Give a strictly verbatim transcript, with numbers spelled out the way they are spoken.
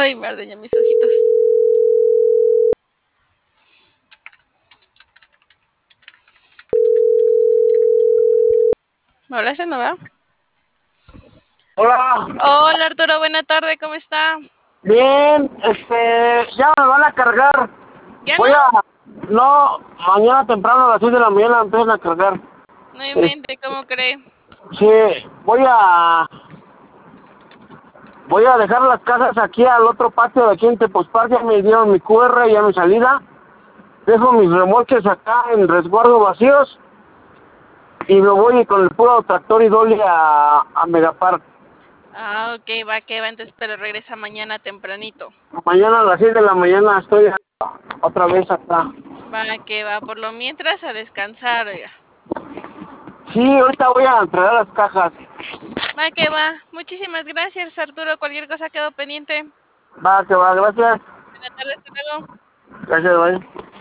Ay, me arden ya mis ojitos. ¿Me hablaste, no va? Hola, Hola Arturo, buena tarde, ¿cómo está? bien, este, ya me van a cargar. ¿Ya no? Voy a, no, mañana temprano a las seis de la mañana me empiezan a cargar. No Es- invente, ¿cómo cree? sí, voy a, voy a dejar las casas aquí al otro patio de aquí en Tepozpar, ya me dieron mi Q R, ya mi salida. Dejo mis remolques acá en resguardo vacíos y me voy con el puro tractor y dolly a, a Megapark. Ah, ok, va, que va, entonces, pero regresa mañana tempranito. Mañana a las seis de la mañana estoy otra vez acá. Va, que va, por lo mientras a descansar, oiga. Sí, ahorita voy a entregar las cajas. Va, que va. Muchísimas gracias, Arturo. Cualquier cosa quedó pendiente. Va, que va, gracias. Buenas tardes, hasta luego. Gracias, bye.